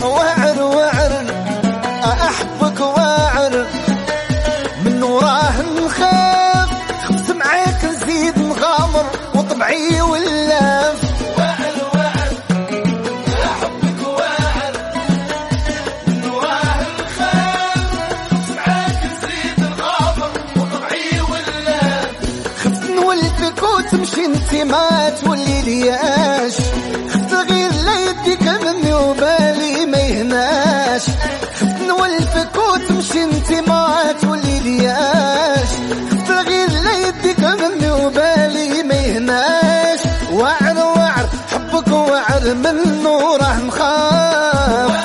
وعر وعر احبك وعر من وراه نخاف، خفت معاك نزيد نغامر وطبعي ولاف. وعر وعر احبك وعر من وراه نخاف، خفت معاك نزيد نغامر وطبعي ولاف. خفت نولفك وتمشي انت ما تولي لياش، خفت غير لا يديك مني وبالي ما يهناش. خفت نولفك وتمشي انت ما تولي لياش، خفت غير لا يديك مني وبالي ما يهناش. وعر وعر حبك وعر منه راه نخاف.